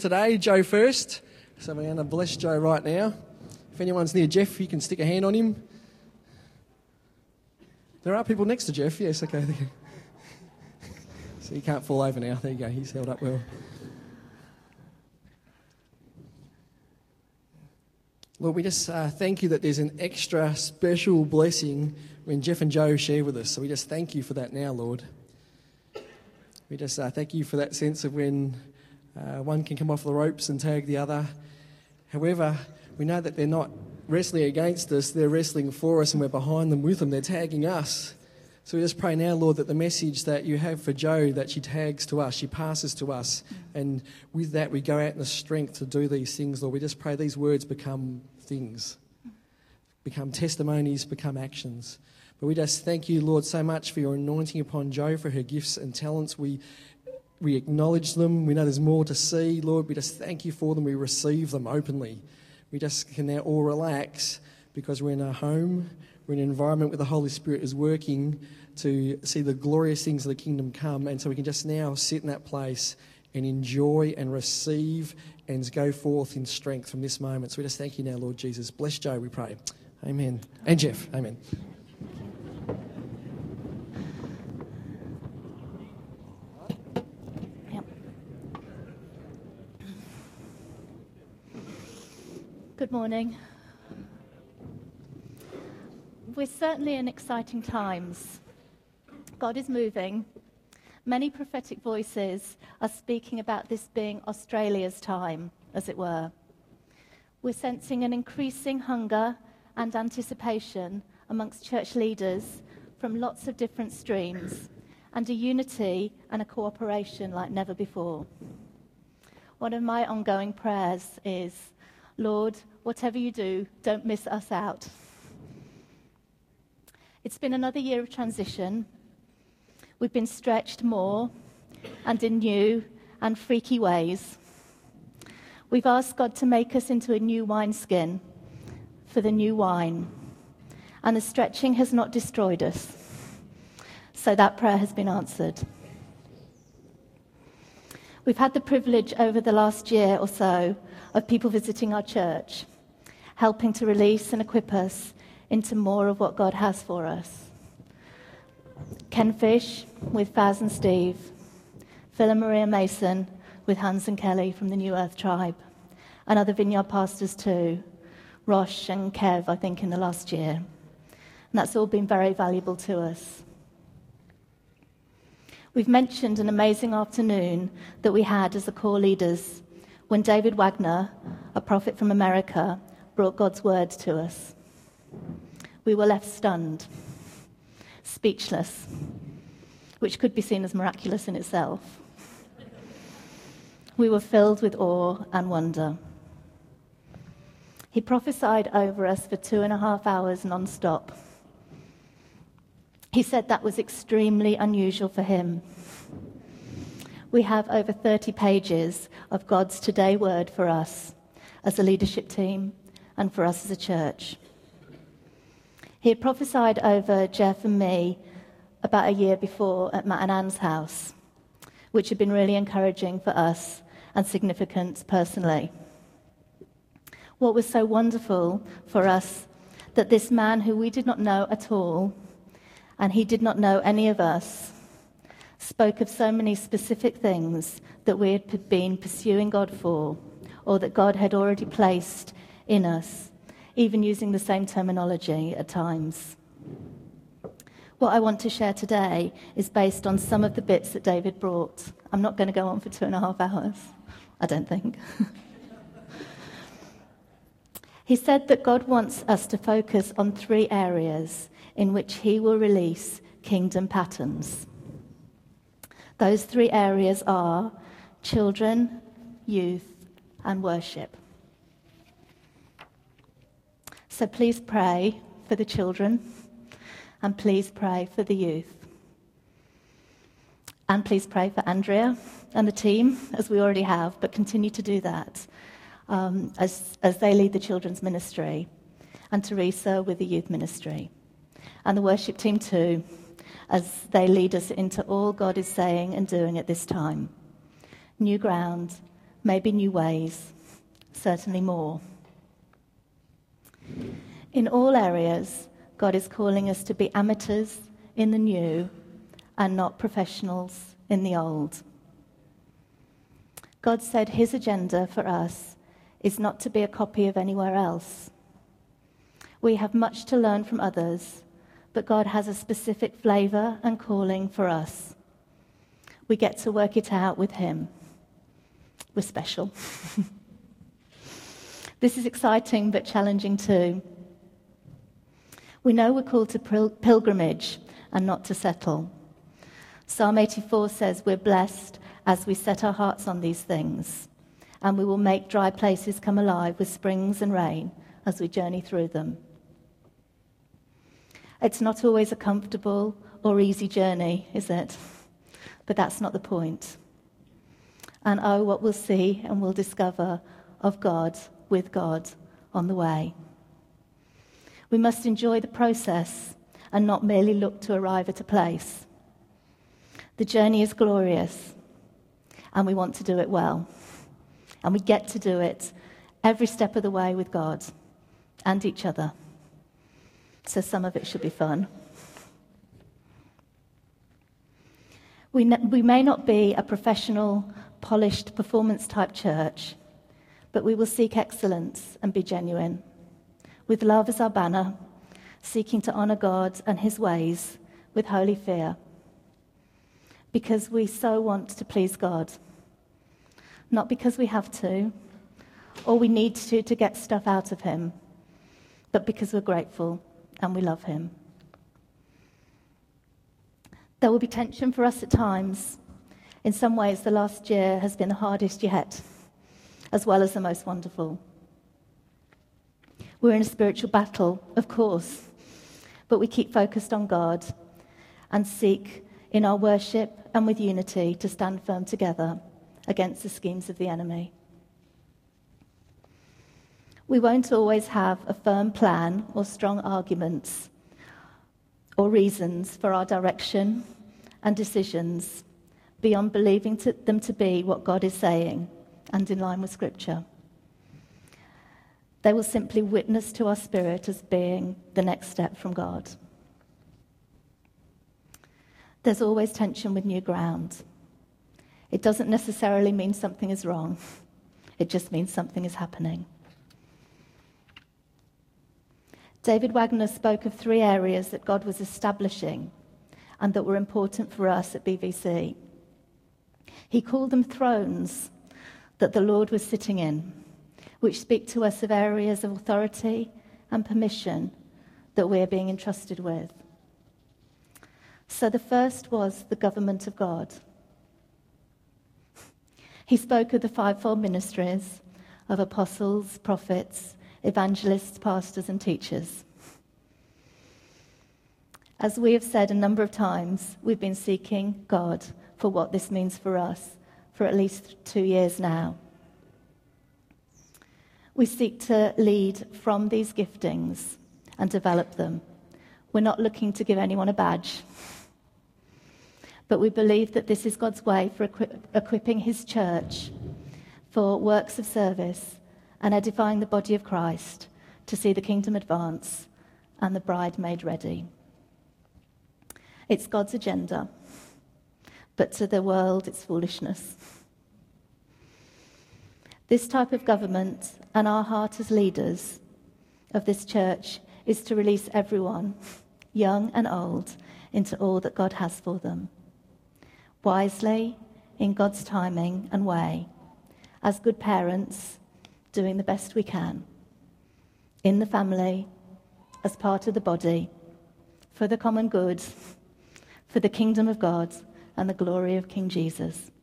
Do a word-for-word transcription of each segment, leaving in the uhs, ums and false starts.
Today, Joe first. So we're going to bless Joe right now. If anyone's near Jeff, you can stick a hand on him. There are people next to Jeff. Yes, okay. So he can't fall over now. There you go. He's held up well. Lord, we just uh, thank you that there's an extra special blessing when Jeff and Joe share with us. So we just thank you for that now, Lord. We just uh, thank you for that sense of when uh, one can come off the ropes and tag the other. However, we know that they're not wrestling against us, they're wrestling for us and we're behind them with them. They're tagging us. So we just pray now, Lord, that the message that you have for Joe, that she tags to us, she passes to us, and with that we go out in the strength to do these things, Lord. We just pray these words become things, become testimonies, become actions. But we just thank you, Lord, so much for your anointing upon Joe, for her gifts and talents. We we acknowledge them. We know there's more to see, Lord. We just thank you for them. We receive them openly. We just can now all relax because we're in a home, we're in an environment where the Holy Spirit is working to see the glorious things of the kingdom come. And so we can just now sit in that place and enjoy and receive and go forth in strength from this moment. So we just thank you now, Lord Jesus. Bless Joe, we pray. Amen. And Jeff. Amen. Good morning. We're certainly in exciting times. God is moving. Many prophetic voices are speaking about this being Australia's time, as it were. We're sensing an increasing hunger and anticipation amongst church leaders from lots of different streams, and a unity and a cooperation like never before. One of my ongoing prayers is, Lord, whatever you do, don't miss us out. It's been another year of transition. We've been stretched more and in new and freaky ways. We've asked God to make us into a new wineskin for the new wine. And the stretching has not destroyed us. So that prayer has been answered. We've had the privilege over the last year or so of people visiting our church, helping to release and equip us into more of what God has for us. Ken Fish with Faz and Steve, Phil and Maria Mason with Hans and Kelly from the New Earth Tribe, and other vineyard pastors too, Rosh and Kev, I think, in the last year. And that's all been very valuable to us. We've mentioned an amazing afternoon that we had as the core leaders when David Wagner, a prophet from America, brought God's word to us. We were left stunned, speechless, which could be seen as miraculous in itself. We were filled with awe and wonder. He prophesied over us for two and a half hours non-stop. He said that was extremely unusual for him. We have over thirty pages of God's today word for us as a leadership team and for us as a church. He had prophesied over Jeff and me about a year before at Matt and Anne's house, which had been really encouraging for us and significant personally. What was so wonderful for us that this man who we did not know at all, and he did not know any of us, spoke of so many specific things that we had been pursuing God for, or that God had already placed in us, even using the same terminology at times. What I want to share today is based on some of the bits that David brought. I'm not going to go on for two and a half hours, I don't think. He said that God wants us to focus on three areas in which he will release kingdom patterns. Those three areas are children, youth, and worship. So please pray for the children, and please pray for the youth. And please pray for Andrea and the team, as we already have, but continue to do that um, as, as they lead the children's ministry, and Teresa with the youth ministry. And the worship team too, as they lead us into all God is saying and doing at this time. New ground, maybe new ways, certainly more. In all areas, God is calling us to be amateurs in the new and not professionals in the old. God said his agenda for us is not to be a copy of anywhere else. We have much to learn from others, but God has a specific flavour and calling for us. We get to work it out with him. We're special. This is exciting but challenging too. We know we're called to pil- pilgrimage and not to settle. Psalm eighty-four says we're blessed as we set our hearts on these things, and we will make dry places come alive with springs and rain as we journey through them. It's not always a comfortable or easy journey, is it? But that's not the point. And oh, what we'll see and we'll discover of God, with God, on the way. We must enjoy the process and not merely look to arrive at a place. The journey is glorious, and we want to do it well. And we get to do it every step of the way with God and each other. So some of it should be fun. We, ne- we may not be a professional, polished, performance-type church, but we will seek excellence and be genuine, with love as our banner, seeking to honour God and his ways with holy fear, because we so want to please God, not because we have to, or we need to to get stuff out of him, but because we're grateful and we love him. There will be tension for us at times. In some ways, the last year has been the hardest yet, as well as the most wonderful. We're in a spiritual battle, of course, but we keep focused on God and seek in our worship and with unity to stand firm together against the schemes of the enemy. We won't always have a firm plan or strong arguments or reasons for our direction and decisions beyond believing to them to be what God is saying and in line with Scripture. They will simply witness to our spirit as being the next step from God. There's always tension with new ground. It doesn't necessarily mean something is wrong. It just means something is happening. David Wagner spoke of three areas that God was establishing and that were important for us at B V C. He called them thrones that the Lord was sitting in, which speak to us of areas of authority and permission that we're being entrusted with. So the first was the government of God. He spoke of the fivefold ministries of apostles, prophets, evangelists, pastors, and teachers. As we have said a number of times, we've been seeking God for what this means for us for at least two years now. We seek to lead from these giftings and develop them. We're not looking to give anyone a badge, but we believe that this is God's way for equi- equipping his church for works of service and edifying the body of Christ to see the kingdom advance and the bride made ready. It's God's agenda, but to the world it's foolishness. This type of government and our heart as leaders of this church is to release everyone, young and old, into all that God has for them, wisely, in God's timing and way, as good parents, doing the best we can, in the family, as part of the body, for the common good, for the kingdom of God and the glory of King Jesus.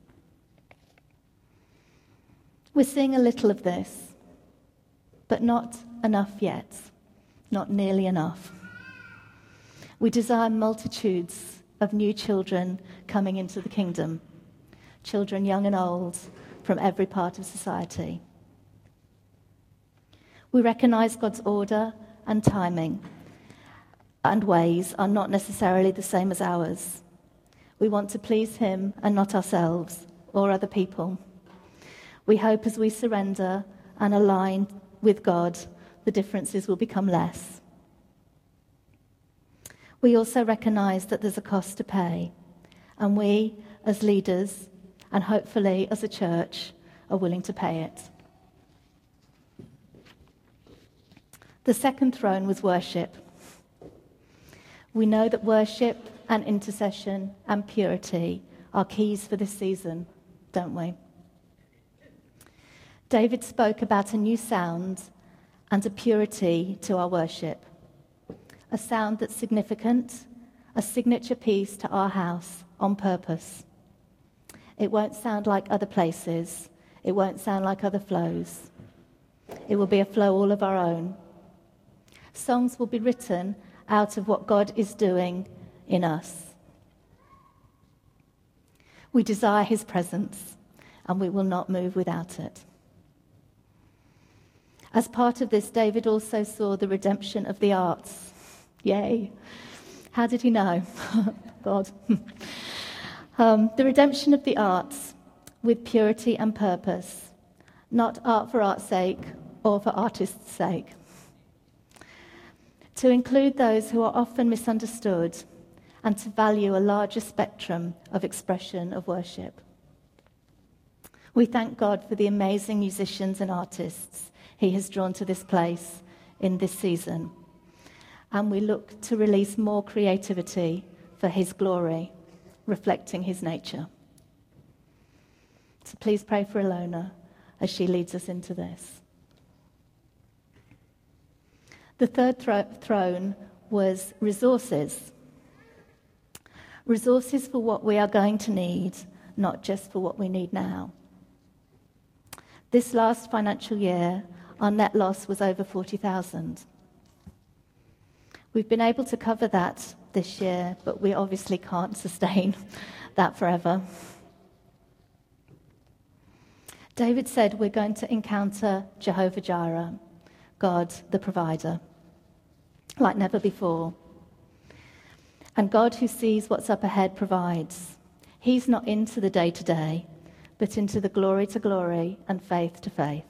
We're seeing a little of this, but not enough yet, not nearly enough. We desire multitudes of new children coming into the kingdom, children young and old from every part of society. We recognize God's order and timing and ways are not necessarily the same as ours. We want to please him and not ourselves or other people. We hope as we surrender and align with God, the differences will become less. We also recognise that there's a cost to pay, and we, as leaders, and hopefully as a church, are willing to pay it. The second throne was worship. We know that worship and intercession and purity are keys for this season, don't we? David spoke about a new sound and a purity to our worship. A sound that's significant, a signature piece to our house on purpose. It won't sound like other places. It won't sound like other flows. It will be a flow all of our own. Songs will be written out of what God is doing in us. We desire his presence, and we will not move without it. As part of this, David also saw the redemption of the arts. Yay. How did he know? God. um, the redemption of the arts with purity and purpose, not art for art's sake or for artists' sake. To include those who are often misunderstood and to value a larger spectrum of expression of worship. We thank God for the amazing musicians and artists he has drawn to this place in this season. And we look to release more creativity for his glory, reflecting his nature. So please pray for Ilona as she leads us into this. The third thro- throne was resources. Resources for what we are going to need, not just for what we need now. This last financial year, our net loss was over forty thousand. We've been able to cover that this year, but we obviously can't sustain that forever. David said we're going to encounter Jehovah Jireh, God the provider, like never before. And God who sees what's up ahead provides. He's not into the day-to-day, but into the glory to glory and faith to faith.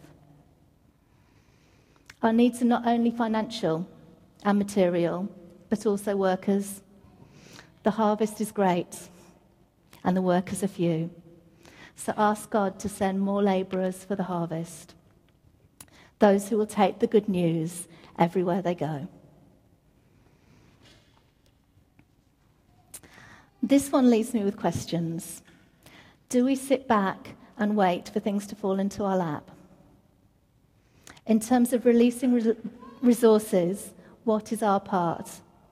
Our needs are not only financial and material, but also workers. The harvest is great, and the workers are few. So ask God to send more labourers for the harvest, those who will take the good news everywhere they go. This one leaves me with questions. Do we sit back and wait for things to fall into our lap? In terms of releasing re- resources, what is our part?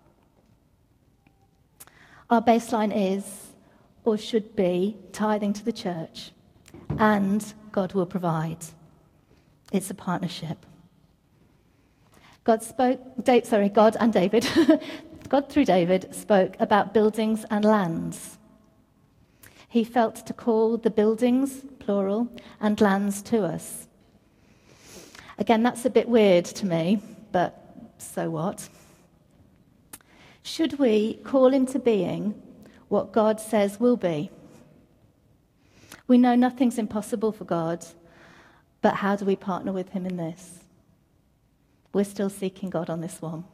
Our baseline is, or should be, tithing to the church, and God will provide. It's a partnership. God spoke, sorry, God and David, God through David spoke about buildings and lands. He felt to call the buildings, plural, and lands to us. Again, that's a bit weird to me, but so what? Should we call into being what God says will be? We know nothing's impossible for God, but how do we partner with him in this? We're still seeking God on this one.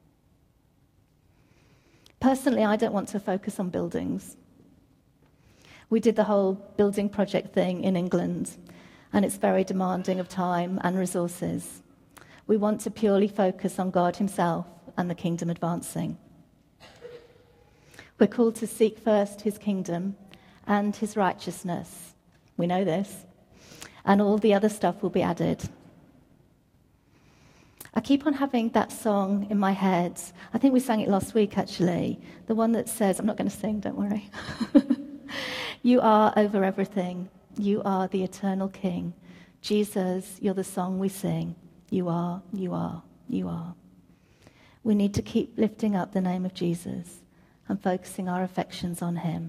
Personally, I don't want to focus on buildings. We did the whole building project thing in England, and it's very demanding of time and resources. We want to purely focus on God himself and the kingdom advancing. We're called to seek first his kingdom and his righteousness. We know this. And all the other stuff will be added. I keep on having that song in my head. I think we sang it last week, actually. The one that says, I'm not going to sing, don't worry. You are over everything. You are the eternal King. Jesus, you're the song we sing. You are, you are, you are. We need to keep lifting up the name of Jesus and focusing our affections on him.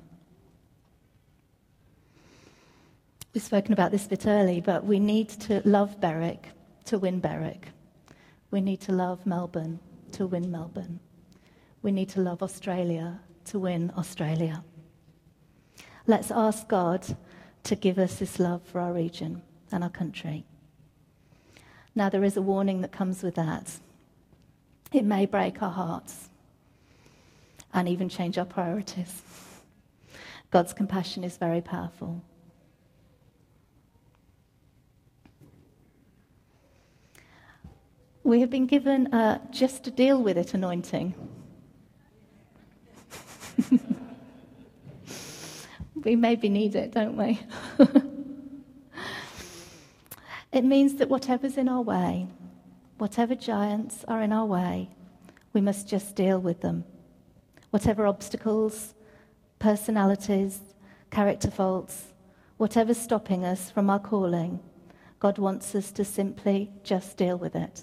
We've spoken about this a bit early, but we need to love Berwick to win Berwick. We need to love Melbourne to win Melbourne. We need to love Australia to win Australia. Let's ask God to give us this love for our region. and our country. Now, there is a warning that comes with that. It may break our hearts and even change our priorities. God's compassion is very powerful. We have been given a just to deal with it anointing. We maybe need it, don't we? It means that whatever's in our way, whatever giants are in our way, we must just deal with them. Whatever obstacles, personalities, character faults, whatever's stopping us from our calling, God wants us to simply just deal with it.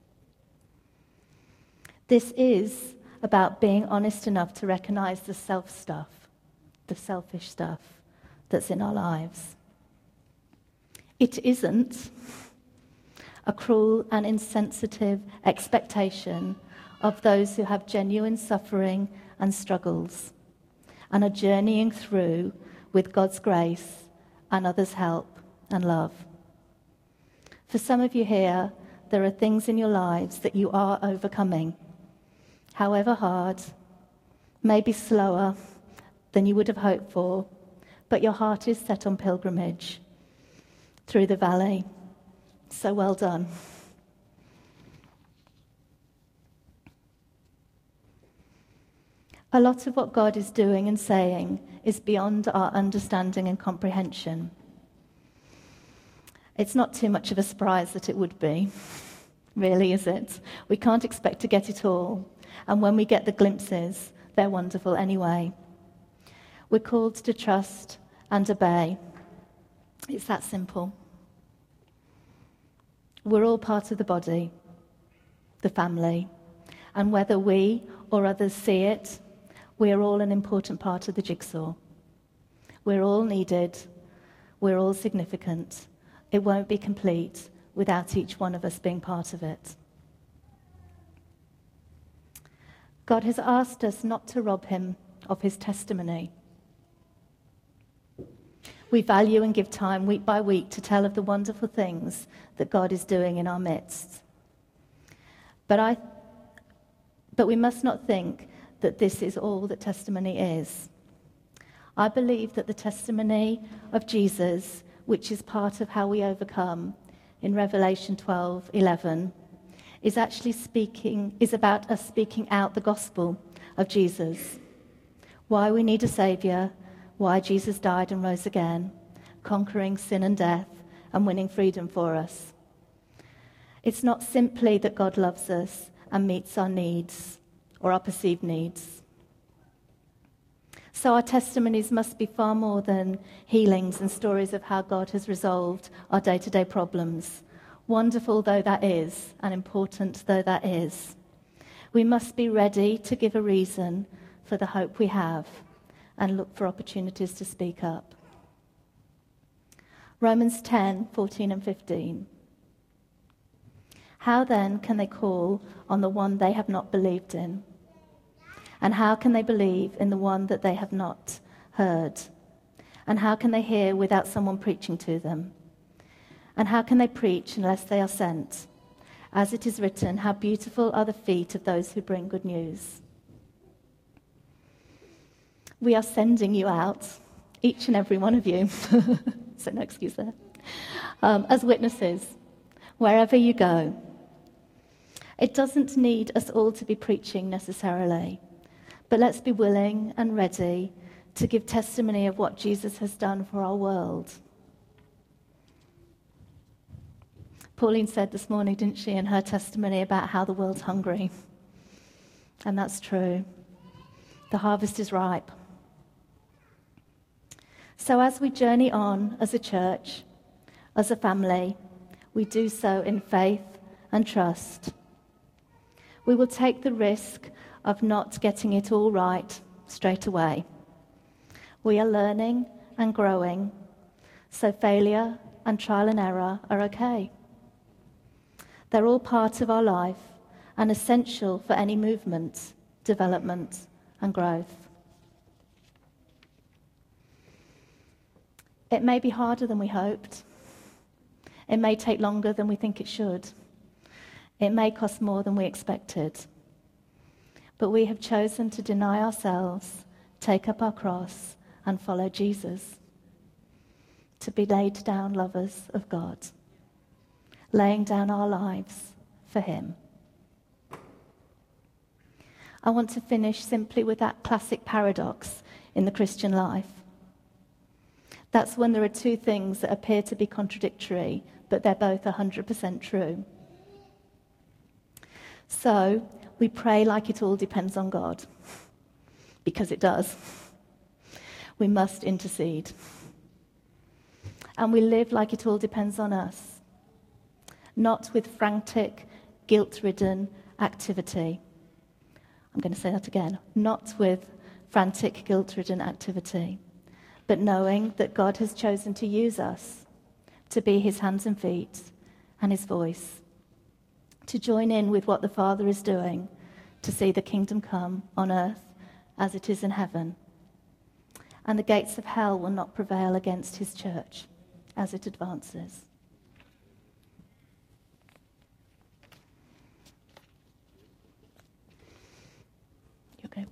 This is about being honest enough to recognize the self stuff, the selfish stuff that's in our lives. It isn't a cruel and insensitive expectation of those who have genuine suffering and struggles and are journeying through with God's grace and others' help and love. For some of you here, there are things in your lives that you are overcoming, however hard, maybe slower than you would have hoped for, but your heart is set on pilgrimage through the valley. So well done. A lot of what God is doing and saying is beyond our understanding and comprehension. It's not too much of a surprise that it would be, really, is it? We can't expect to get it all, and when we get the glimpses, they're wonderful anyway. We're called to trust and obey. It's that simple. We're all part of the body, the family, and whether we or others see it, we are all an important part of the jigsaw. We're all needed. We're all significant. It won't be complete without each one of us being part of it. God has asked us not to rob him of his testimony. We value and give time week by week to tell of the wonderful things that God is doing in our midst. But I, but we must not think that this is all that testimony is. I believe that the testimony of Jesus, which is part of how we overcome in Revelation twelve eleven, is actually speaking, is about us speaking out the gospel of Jesus. Why we need a saviour, why Jesus died and rose again, conquering sin and death and winning freedom for us. It's not simply that God loves us and meets our needs or our perceived needs. So our testimonies must be far more than healings and stories of how God has resolved our day-to-day problems. Wonderful though that is, and important though that is, we must be ready to give a reason for the hope we have and look for opportunities to speak up. Romans ten fourteen and fifteen. How then can they call on the one they have not believed in? And how can they believe in the one that they have not heard? And how can they hear without someone preaching to them? And how can they preach unless they are sent? As it is written, how beautiful are the feet of those who bring good news. We are sending you out, each and every one of you, so no excuse there, um, as witnesses, wherever you go. It doesn't need us all to be preaching necessarily, but let's be willing and ready to give testimony of what Jesus has done for our world. Pauline said this morning, didn't she, in her testimony about how the world's hungry. And that's true. The harvest is ripe. So as we journey on as a church, as a family, we do so in faith and trust. We will take the risk of not getting it all right straight away. We are learning and growing, so failure and trial and error are okay. They're all part of our life and essential for any movement, development, and growth. It may be harder than we hoped. It may take longer than we think it should. It may cost more than we expected. But we have chosen to deny ourselves, take up our cross, and follow Jesus. To be laid down lovers of God, laying down our lives for him. I want to finish simply with that classic paradox in the Christian life. That's when there are two things that appear to be contradictory, but they're both one hundred percent true. So, we pray like it all depends on God, because it does. We must intercede. And we live like it all depends on us, not with frantic, guilt-ridden activity. I'm going to say that again. Not with frantic, guilt-ridden activity, but knowing that God has chosen to use us to be his hands and feet and his voice, to join in with what the Father is doing to see the kingdom come on earth as it is in heaven. And the gates of hell will not prevail against his church as it advances. You okay?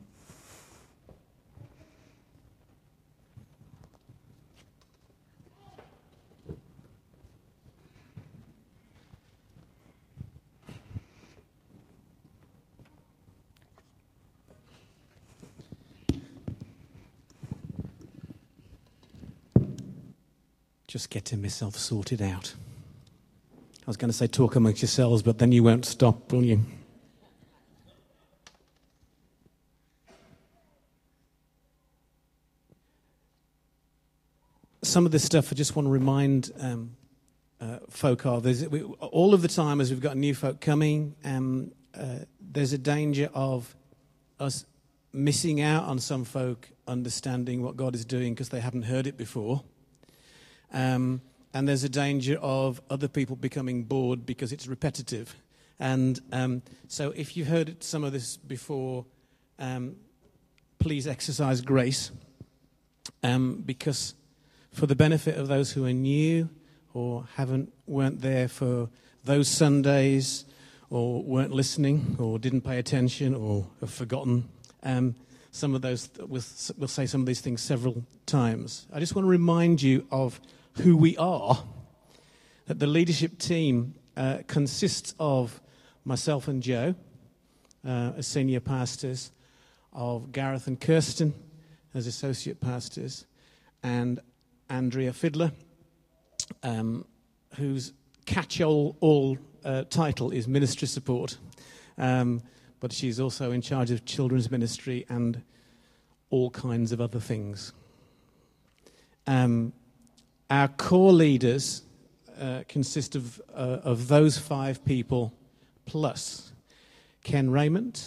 Just getting myself sorted out. I was going to say talk amongst yourselves, but then you won't stop, will you? Some of this stuff I just want to remind um, uh, folk of. There's, we, all of the time as we've got new folk coming, um, uh, there's a danger of us missing out on some folk understanding what God is doing because they haven't heard it before. Um, and there's a danger of other people becoming bored because it's repetitive. And um, so if you've heard some of this before, um, please exercise grace. Um, because for the benefit of those who are new or haven't weren't there for those Sundays or weren't listening or didn't pay attention or have forgotten, um, some of those, we'll, we'll say some of these things several times. I just want to remind you of who we are, that the leadership team uh, consists of myself and Joe uh, as senior pastors, of Gareth and Kirsten as associate pastors, and Andrea Fiddler, um, whose catch-all all, uh, title is ministry support, um, but she's also in charge of children's ministry and all kinds of other things. Um, Our core leaders uh, consist of, uh, of those five people plus Ken Raymond,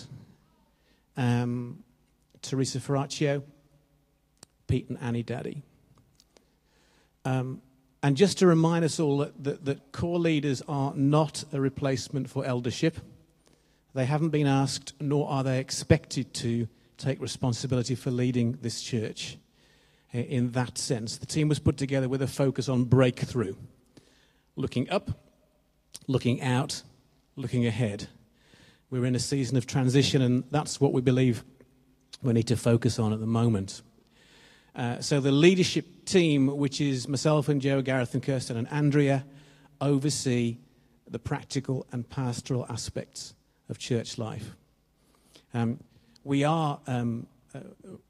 um, Teresa Ferraccio, Pete and Annie Daddy. Um, and just to remind us all that, that, that core leaders are not a replacement for eldership. They haven't been asked, nor are they expected to take responsibility for leading this church. In that sense, the team was put together with a focus on breakthrough, looking up, looking out, looking ahead. We're in a season of transition, and that's what we believe we need to focus on at the moment. Uh, so the leadership team, which is myself and Joe, Gareth and Kirsten and Andrea, oversee the practical and pastoral aspects of church life. Um, we are... Um, uh,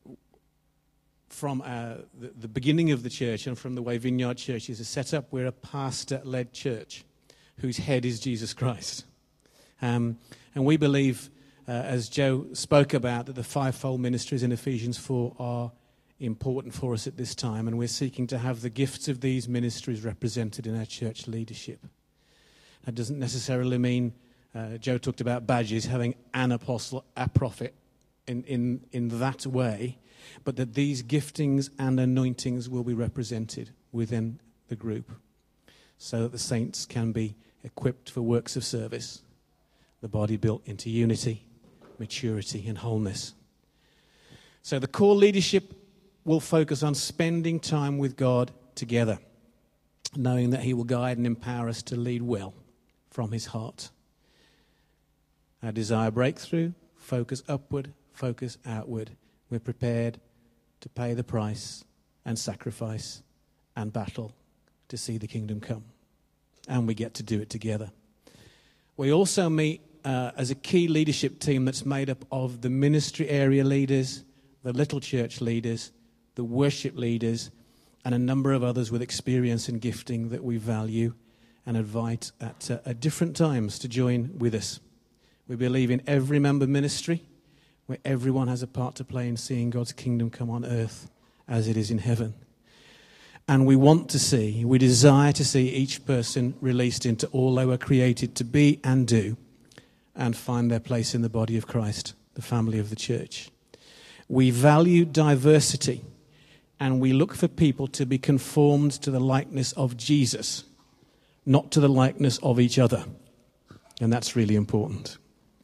From uh, the, the beginning of the church and from the way Vineyard Churches are set up, we're a pastor-led church whose head is Jesus Christ. Um, and we believe, uh, as Joe spoke about, that the fivefold ministries in Ephesians four are important for us at this time, and we're seeking to have the gifts of these ministries represented in our church leadership. That doesn't necessarily mean, uh, Joe talked about badges, having an apostle, a prophet in, in, in that way, but that these giftings and anointings will be represented within the group so that the saints can be equipped for works of service, the body built into unity, maturity and wholeness. So the core leadership will focus on spending time with God together. knowing that he will guide and empower us to lead well from his heart. Our desire breakthrough, focus upward, focus outward. We're prepared to pay the price and sacrifice and battle to see the kingdom come. And we get to do it together. We also meet uh, as a key leadership team that's made up of the ministry area leaders, the little church leaders, the worship leaders, and a number of others with experience and gifting that we value and invite at, uh, at different times to join with us. We believe in every member ministry, where everyone has a part to play in seeing God's kingdom come on earth as it is in heaven. And we want to see, we desire to see each person released into all they were created to be and do, and find their place in the body of Christ, the family of the church. We value diversity, and we look for people to be conformed to the likeness of Jesus, not to the likeness of each other. And that's really important.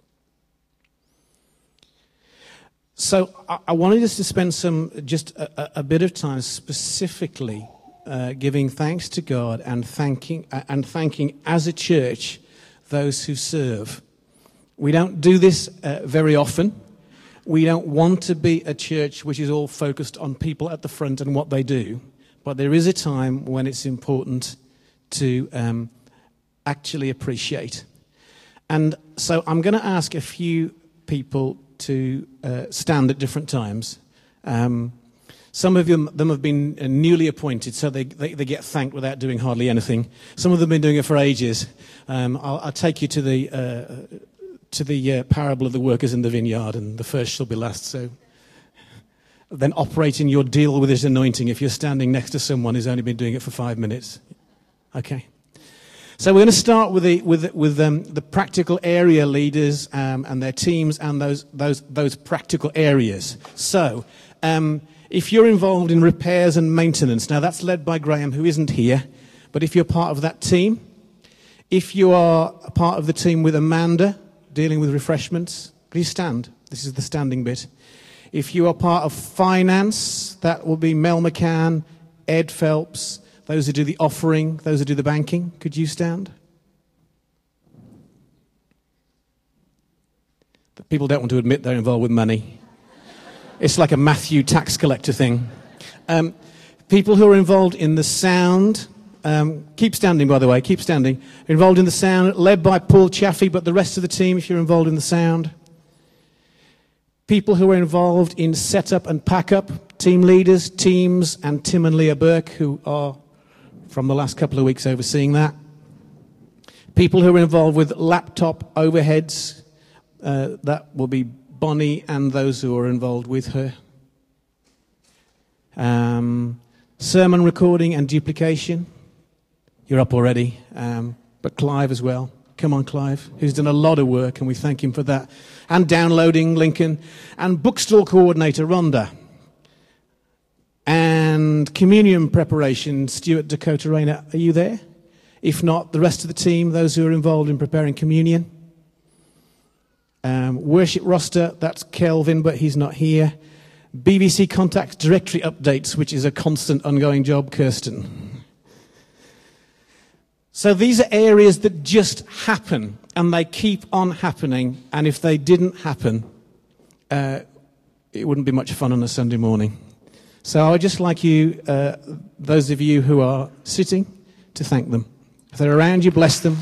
So I, I wanted us to spend some, just a, a bit of time specifically uh, giving thanks to God and thanking, uh, and thanking as a church those who serve. We don't do this uh, very often. We don't want to be a church which is all focused on people at the front and what they do. But there is a time when it's important to um, actually appreciate. And so I'm going to ask a few people to uh, stand at different times. Um, some of them, them have been uh, newly appointed, so they, they, they get thanked without doing hardly anything. Some of them have been doing it for ages. Um, I'll, I'll take you to the... Uh, to the uh, parable of the workers in the vineyard, and the first shall be last. So then operate in your deal with his anointing if you're standing next to someone who's only been doing it for five minutes. Okay. So we're going to start with the with with um, the practical area leaders um, and their teams and those those those practical areas. So um, if you're involved in repairs and maintenance, now that's led by Graham, who isn't here, but if you're part of that team, if you are a part of the team with Amanda, dealing with refreshments, please stand. This is the standing bit. If you are part of finance, that will be Mel McCann, Ed Phelps, those who do the offering, those who do the banking. Could you stand? But people don't want to admit they're involved with money. It's like a Matthew tax collector thing. Um, people who are involved in the sound. Um, keep standing, by the way, keep standing. Involved in the sound, led by Paul Chaffee, but the rest of the team, if you're involved in the sound. People who are involved in setup and pack-up, team leaders, teams, and Tim and Leah Burke, who are, from the last couple of weeks, overseeing that. People who are involved with laptop overheads, uh, that will be Bonnie and those who are involved with her. Um, sermon recording and duplication. You're up already, um, but Clive as well. Come on, Clive, who's done a lot of work, and we thank him for that. And downloading, Lincoln. And bookstall coordinator, Rhonda. And communion preparation, Stuart, Dakota, Rayner, are you there? If not, the rest of the team, those who are involved in preparing communion. Um, worship roster, that's Kelvin, but he's not here. B B C Contact Directory updates, which is a constant ongoing job, Kirsten. So these are areas that just happen, and they keep on happening, and if they didn't happen, uh, it wouldn't be much fun on a Sunday morning. So I would just like you, uh, those of you who are sitting, to thank them. If they're around you, bless them.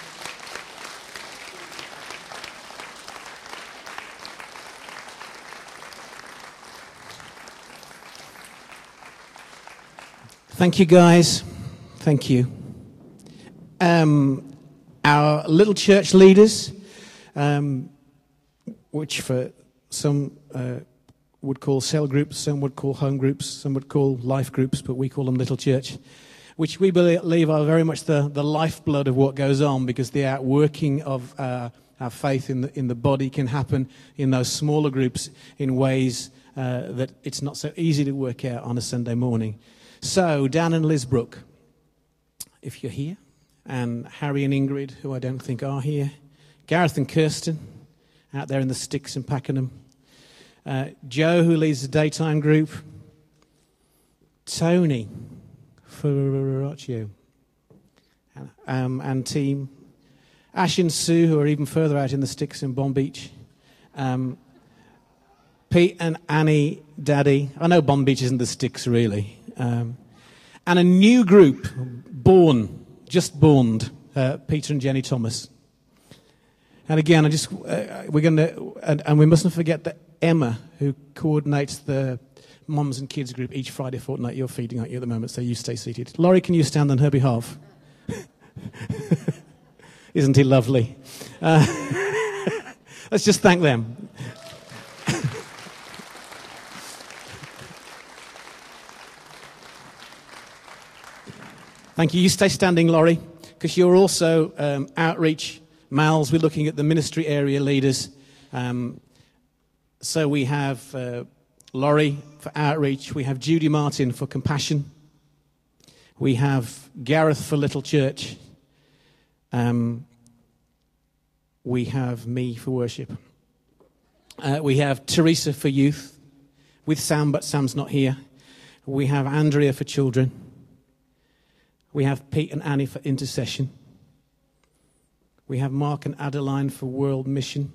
Thank you, guys. Thank you. Um, our little church leaders, um, which for some uh, would call cell groups, some would call home groups, some would call life groups, but we call them little church, which we believe are very much the, the lifeblood of what goes on, because the outworking of uh, our faith in the, in the body can happen in those smaller groups in ways uh, that it's not so easy to work out on a Sunday morning. So, Dan and Liz Brooke, if you're here, and Harry and Ingrid, who I don't think are here, Gareth and Kirsten, out there in the sticks in Pakenham, uh, Joe, who leads the daytime group, Tony Ferraccio, um, and team. Ash and Sue, who are even further out in the sticks in Bomb Beach. Um, Pete and Annie, Daddy. I know Bomb Beach isn't the sticks, really. Um, and a new group, born, just born, uh, Peter and Jenny Thomas. And again, I just uh, we're going to, and, and we mustn't forget that Emma, who coordinates the mums and kids group each Friday fortnight. You're feeding, aren't you, at the moment? So you stay seated. Laurie, can you stand on her behalf? Isn't he lovely? Uh, let's just thank them. Thank you. You stay standing, Laurie, because you're also um, outreach. Mals, we're looking at the ministry area leaders. Um, so we have uh, Laurie for outreach. We have Judy Martin for compassion. We have Gareth for Little Church. Um, we have me for worship. Uh, we have Teresa for youth, with Sam, but Sam's not here. We have Andrea for children. We have Pete and Annie for intercession. We have Mark and Adeline for world mission.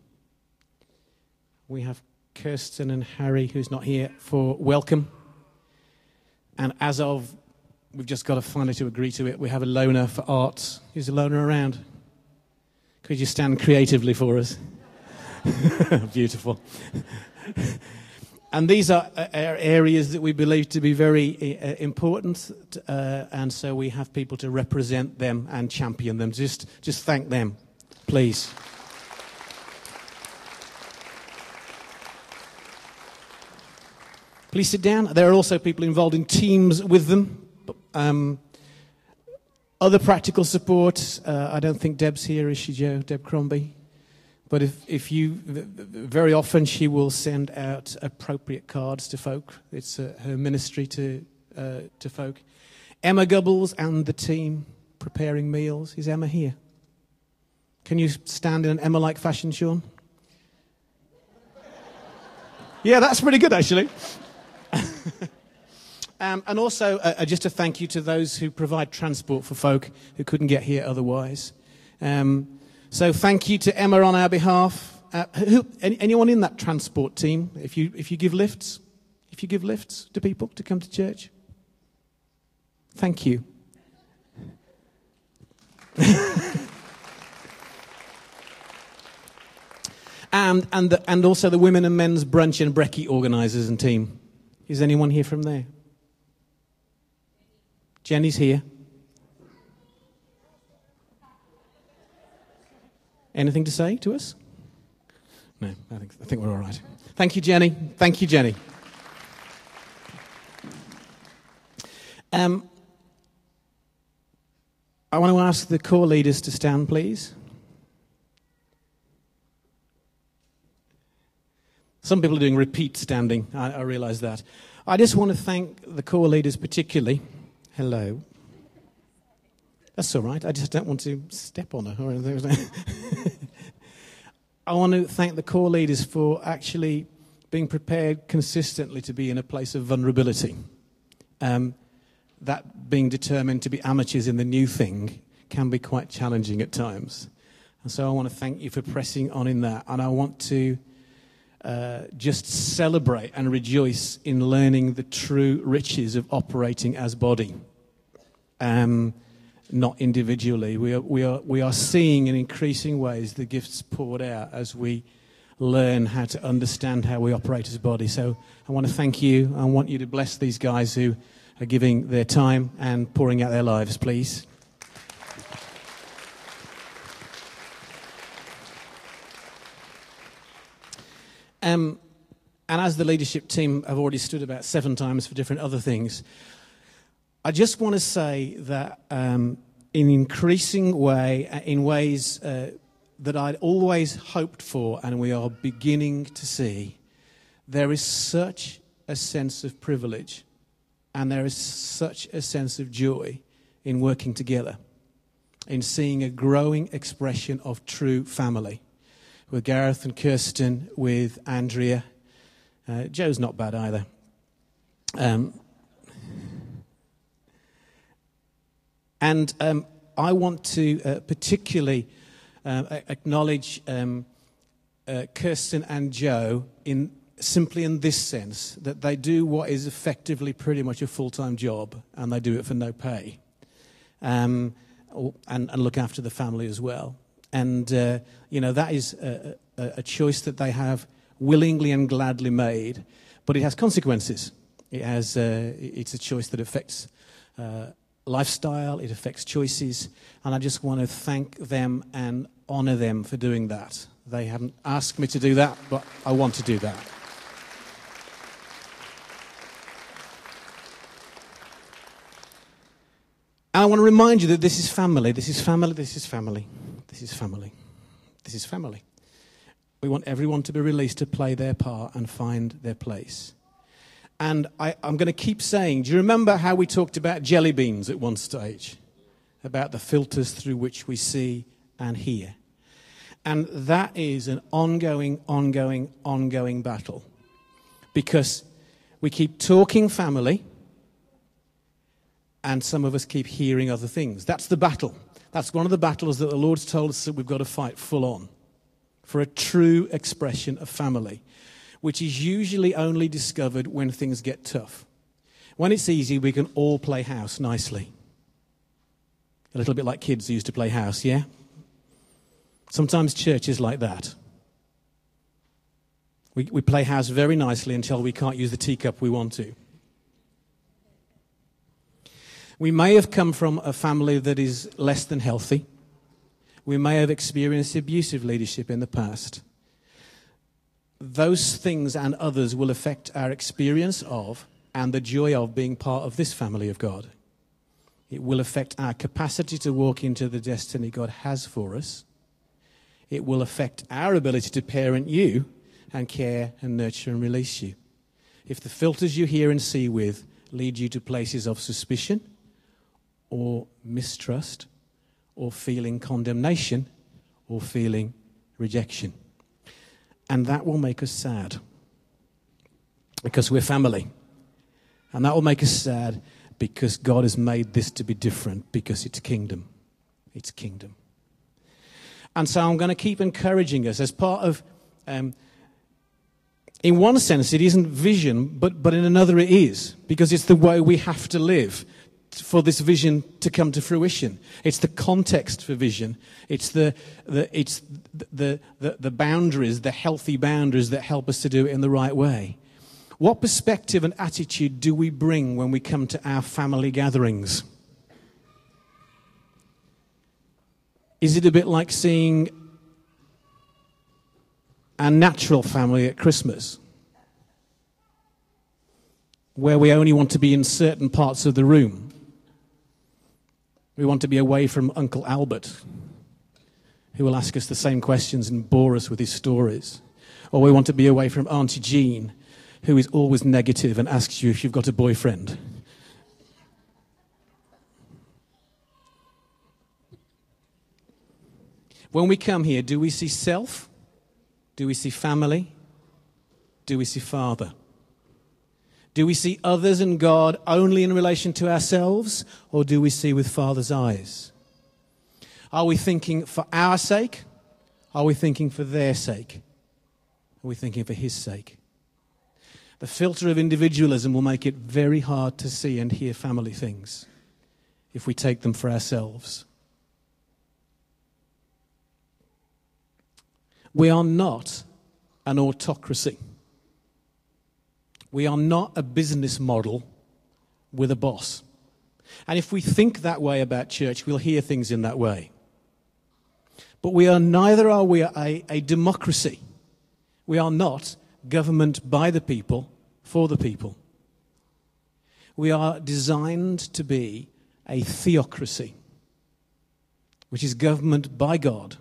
We have Kirsten and Harry, who's not here, for welcome. And as of, we've just got to finally to agree to it, we have a loner for arts. Is a loner around? Could you stand creatively for us? Beautiful. And these are areas that we believe to be very uh, important, uh, and so we have people to represent them and champion them. Just, just thank them, please. Please sit down. There are also people involved in teams with them. Um, other practical support. Uh, I don't think Deb's here, is she, Joe? Deb Crombie. But if, if you, very often she will send out appropriate cards to folk. It's uh, her ministry to uh, to folk. Emma Gubbles and the team preparing meals. Is Emma here? Can you stand in an Emma-like fashion, Sean? Yeah, that's pretty good, actually. um, and also, uh, just a thank you to those who provide transport for folk who couldn't get here otherwise. Um, So thank you to Emma on our behalf. Uh, who, any, anyone in that transport team? If you if you give lifts, if you give lifts to people to come to church, thank you. and and the, and also the women and men's brunch and brekkie organisers and team. Is anyone here from there? Jenny's here. Anything to say to us? No, I think, I think we're all right. Thank you, Jenny. Thank you, Jenny. Um, I want to ask the core leaders to stand, please. Some people are doing repeat standing. I, I realise that. I just want to thank the core leaders particularly. Hello. That's all right. I just don't want to step on her or anything. I want to thank the core leaders for actually being prepared consistently to be in a place of vulnerability. Um, that being determined to be amateurs in the new thing can be quite challenging at times. And so I want to thank you for pressing on in that. And I want to uh, just celebrate and rejoice in learning the true riches of operating as body. Um Not individually. We are, we are, we are seeing in increasing ways the gifts poured out as we learn how to understand how we operate as a body. So I want to thank you. I want you to bless these guys who are giving their time and pouring out their lives, please. Um, and as the leadership team have already stood about seven times for different other things, I just want to say that um, in increasing way, in ways uh, that I'd always hoped for and we are beginning to see, there is such a sense of privilege and there is such a sense of joy in working together, in seeing a growing expression of true family. With Gareth and Kirsten, with Andrea. Uh, Joe's not bad either. Um And um, I want to uh, particularly uh, acknowledge um, uh, Kirsten and Joe in simply in this sense, that they do what is effectively pretty much a full-time job, and they do it for no pay, um, or, and, and look after the family as well. And, uh, you know, that is a, a, a choice that they have willingly and gladly made, but it has consequences. It has, uh, it's a choice that affects uh, lifestyle, it affects choices, and I just want to thank them and honour them for doing that. They haven't asked me to do that, but I want to do that. And I want to remind you that this is family, this is family, this is family, this is family, this is family. We want everyone to be released to play their part and find their place. And I, I'm going to keep saying, do you remember how we talked about jelly beans at one stage? About the filters through which we see and hear. And that is an ongoing, ongoing, ongoing battle. Because we keep talking family, and some of us keep hearing other things. That's the battle. That's one of the battles that the Lord's told us that we've got to fight full on for a true expression of family, which is usually only discovered when things get tough. When it's easy, we can all play house nicely. A little bit like kids who used to play house, yeah? Sometimes church is like that. We, we play house very nicely until we can't use the teacup we want to. We may have come from a family that is less than healthy. We may have experienced abusive leadership in the past. Those things and others will affect our experience of and the joy of being part of this family of God. It will affect our capacity to walk into the destiny God has for us. It will affect our ability to parent you and care and nurture and release you. If the filters you hear and see with lead you to places of suspicion, or mistrust, or feeling condemnation, or feeling rejection. And that will make us sad, because we're family. And that will make us sad because God has made this to be different, because it's kingdom. It's kingdom. And so I'm going to keep encouraging us as part of, um, in one sense, it isn't vision, but, but in another it is, because it's the way we have to live for this vision to come to fruition. It's the context for vision. It's the the it's the, the the boundaries, the healthy boundaries that help us to do it in the right way. What perspective and attitude do we bring when we come to our family gatherings? Is it a bit like seeing our natural family at Christmas, where we only want to be in certain parts of the room? We want to be away from Uncle Albert, who will ask us the same questions and bore us with his stories. Or we want to be away from Auntie Jean, who is always negative and asks you if you've got a boyfriend. When we come here, do we see self? Do we see family? Do we see Father? Do we see others and God only in relation to ourselves, or do we see with Father's eyes? Are we thinking for our sake? Are we thinking for their sake? Are we thinking for His sake? The filter of individualism will make it very hard to see and hear family things if we take them for ourselves. We are not an autocracy. We are not a business model with a boss. And if we think that way about church, we'll hear things in that way. But we are neither are we a, a democracy. We are not government by the people, for the people. We are designed to be a theocracy, which is government by God,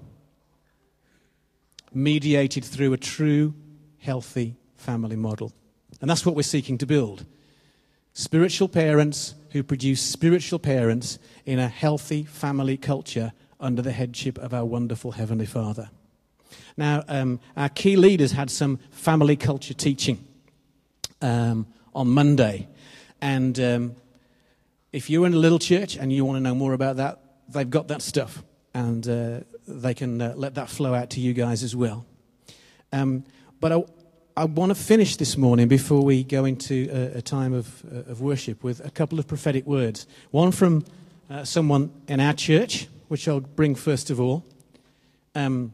mediated through a true, healthy family model. And that's what we're seeking to build. Spiritual parents who produce spiritual parents in a healthy family culture under the headship of our wonderful Heavenly Father. Now, um, our key leaders had some family culture teaching um, on Monday. And um, if you're in a little church and you want to know more about that, they've got that stuff, and uh, they can uh, let that flow out to you guys as well. Um, but I, I want to finish this morning before we go into a, a time of, uh, of worship with a couple of prophetic words. One from uh, someone in our church, which I'll bring first of all. Um,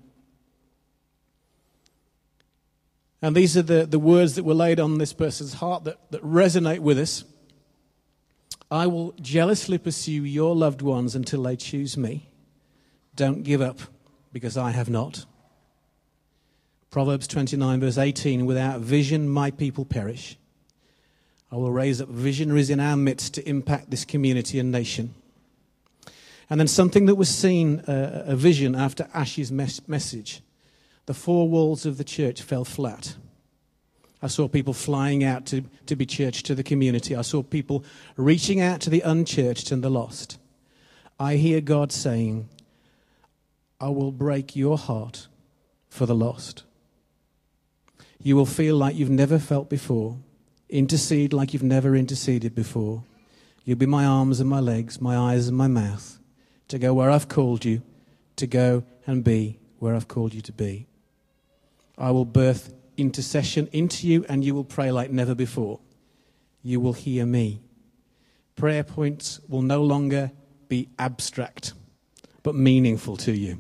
and these are the, the words that were laid on this person's heart that, that resonate with us. I will jealously pursue your loved ones until they choose me. Don't give up, because I have not. Proverbs twenty-nine, verse eighteen, without vision my people perish. I will raise up visionaries in our midst to impact this community and nation. And then something that was seen, uh, a vision after Ash's mes- message. The four walls of the church fell flat. I saw people flying out to, to be church to the community. I saw people reaching out to the unchurched and the lost. I hear God saying, I will break your heart for the lost. You will feel like you've never felt before. Intercede like you've never interceded before. You'll be my arms and my legs, my eyes and my mouth, to go where I've called you, to go and be where I've called you to be. I will birth intercession into you, and you will pray like never before. You will hear me. Prayer points will no longer be abstract, but meaningful to you.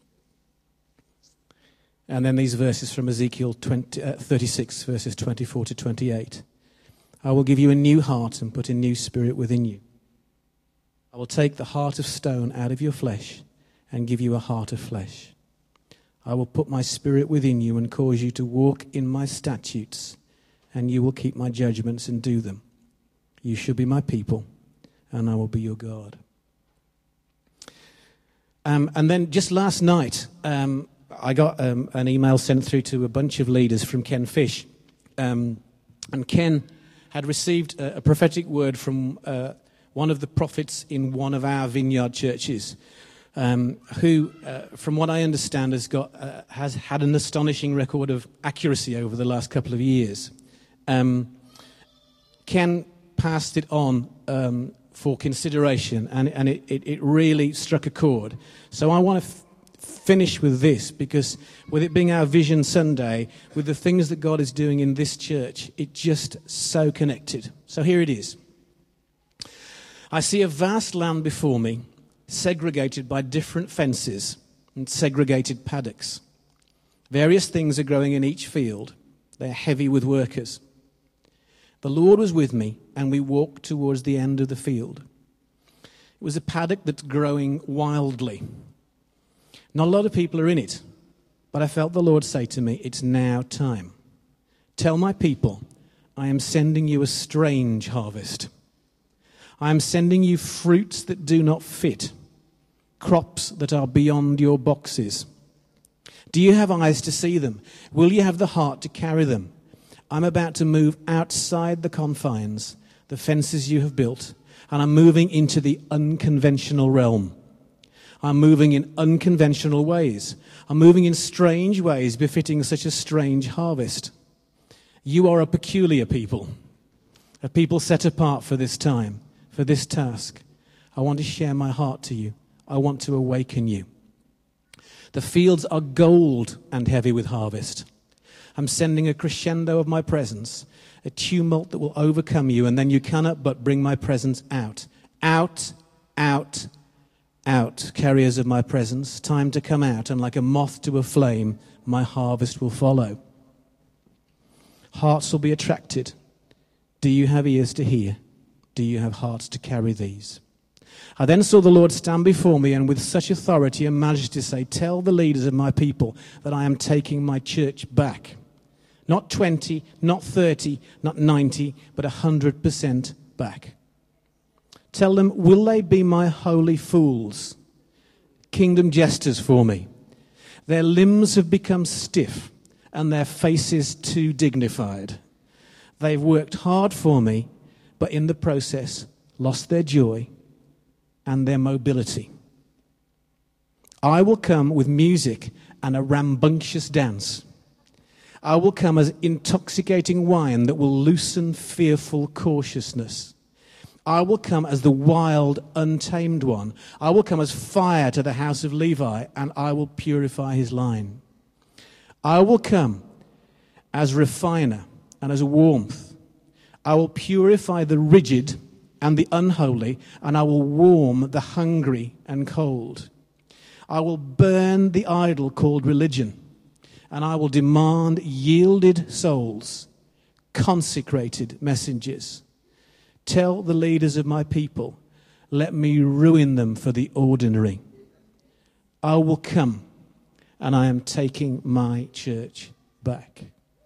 And then these verses from Ezekiel twenty, uh, thirty-six, verses twenty-four to twenty-eight. I will give you a new heart and put a new spirit within you. I will take the heart of stone out of your flesh and give you a heart of flesh. I will put my spirit within you and cause you to walk in my statutes, and you will keep my judgments and do them. You shall be my people, and I will be your God. Um, and then just last night, um, I got um, an email sent through to a bunch of leaders from Ken Fish. Um, and Ken had received a, a prophetic word from uh, one of the prophets in one of our vineyard churches. Um, who, uh, from what I understand, has got uh, has had an astonishing record of accuracy over the last couple of years. Um, Ken passed it on um, for consideration, and, and it, it, it really struck a chord. So I want to f- finish with this, because with it being our Vision Sunday, with the things that God is doing in this church, it just so connected. So here it is. I see a vast land before me, segregated by different fences and segregated paddocks. Various things are growing in each field. They are heavy with workers. The Lord was with me, and we walked towards the end of the field. It was a paddock that's growing wildly. Not a lot of people are in it, but I felt the Lord say to me, it's now time. Tell my people, I am sending you a strange harvest. I am sending you fruits that do not fit, crops that are beyond your boxes. Do you have eyes to see them? Will you have the heart to carry them? I'm about to move outside the confines, the fences you have built, and I'm moving into the unconventional realm. I'm moving in unconventional ways. I'm moving in strange ways befitting such a strange harvest. You are a peculiar people, a people set apart for this time, for this task. I want to share my heart to you. I want to awaken you. The fields are gold and heavy with harvest. I'm sending a crescendo of my presence, a tumult that will overcome you, and then you cannot but bring my presence out. Out, out, out, carriers of my presence. Time to come out, and like a moth to a flame, my harvest will follow. Hearts will be attracted. Do you have ears to hear? Do you have hearts to carry these? I then saw the Lord stand before me, and with such authority and majesty say, tell the leaders of my people that I am taking my church back. Not twenty, not thirty, not ninety, but one hundred percent back. Tell them, will they be my holy fools, kingdom jesters for me? Their limbs have become stiff, and their faces too dignified. They've worked hard for me, but in the process lost their joy and their mobility. I will come with music and a rambunctious dance. I will come as intoxicating wine that will loosen fearful cautiousness. I will come as the wild, untamed one. I will come as fire to the house of Levi, and I will purify his line. I will come as refiner and as warmth. I will purify the rigid and the unholy, and I will warm the hungry and cold. I will burn the idol called religion, and I will demand yielded souls, consecrated messengers. Tell the leaders of my people, let me ruin them for the ordinary. I will come, and I am taking my church back.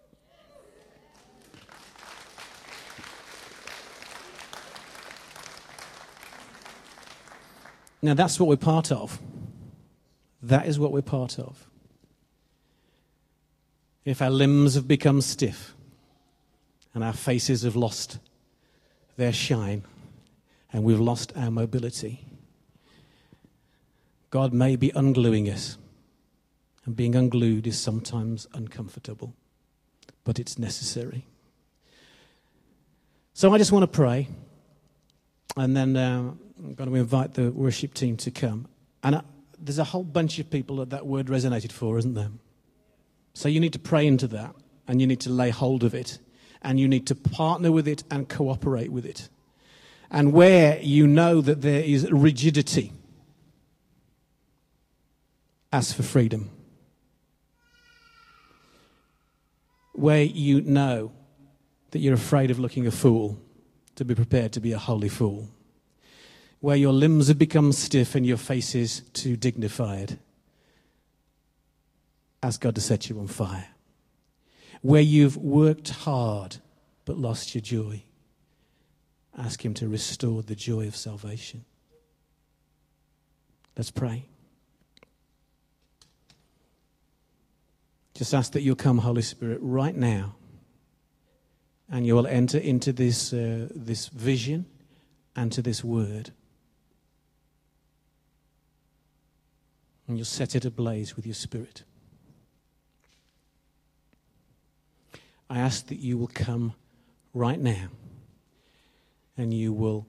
Now that's what we're part of. That is what we're part of. If our limbs have become stiff and our faces have lost their shine and we've lost our mobility, God may be ungluing us. And being unglued is sometimes uncomfortable, but it's necessary. So I just want to pray, and then uh, I'm going to invite the worship team to come. And I, there's a whole bunch of people that that word resonated for, isn't there? So you need to pray into that, and you need to lay hold of it, and you need to partner with it and cooperate with it. And where you know that there is rigidity, ask for freedom. Where you know that you're afraid of looking a fool, to be prepared to be a holy fool. Where your limbs have become stiff and your face is too dignified, ask God to set you on fire. Where you've worked hard but lost your joy, ask him to restore the joy of salvation. Let's pray. Just ask that you'll come, Holy Spirit, right now, and you will enter into this uh, this vision and to this word. And you'll set it ablaze with your Spirit. I ask that you will come right now, and you will,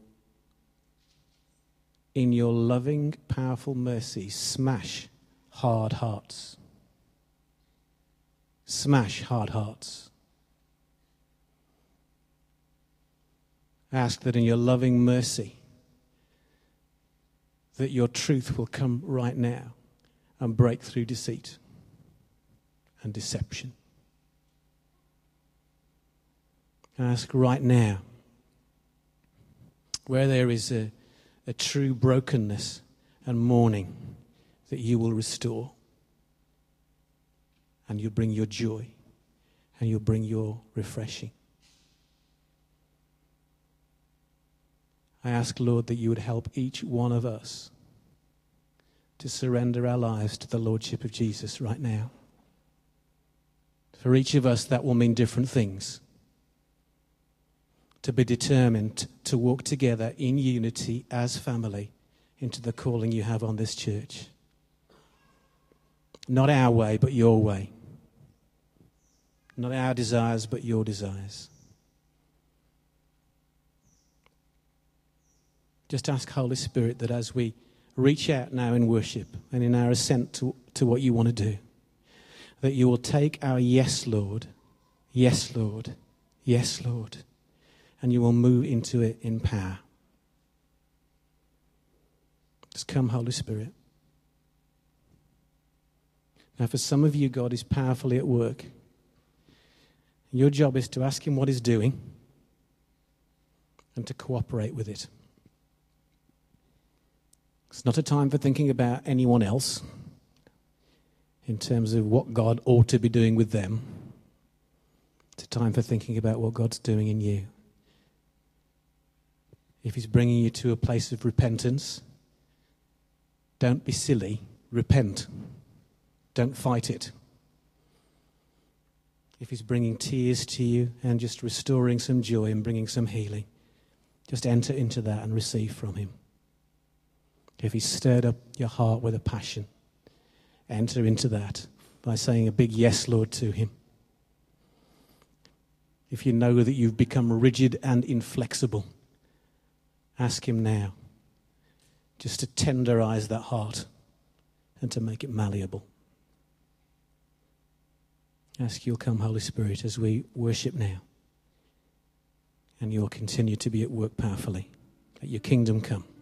in your loving, powerful mercy, smash hard hearts. Smash hard hearts. I ask that in your loving mercy, that your truth will come right now and break through deceit and deception. I ask right now, where there is a, a true brokenness and mourning, that you will restore. And you'll bring your joy, and you'll bring your refreshing. I ask, Lord, that you would help each one of us to surrender our lives to the Lordship of Jesus right now. For each of us, that will mean different things. To be determined to walk together in unity as family into the calling you have on this church. Not our way, but your way. Not our desires, but your desires. Just ask Holy Spirit that as we reach out now in worship and in our assent to, to what you want to do, that you will take our yes, Lord, yes, Lord, yes, Lord, and you will move into it in power. Just come, Holy Spirit. Now, for some of you, God is powerfully at work. Your job is to ask him what he's doing and to cooperate with it. It's not a time for thinking about anyone else in terms of what God ought to be doing with them. It's a time for thinking about what God's doing in you. If he's bringing you to a place of repentance, don't be silly. Repent. Don't fight it. If he's bringing tears to you and just restoring some joy and bringing some healing, just enter into that and receive from him. If he's stirred up your heart with a passion, enter into that by saying a big yes, Lord, to him. If you know that you've become rigid and inflexible, Ask him now just to tenderize that heart and to make it malleable. Ask you'll come, Holy Spirit, as we worship now. And you'll continue to be at work powerfully. Let your kingdom come.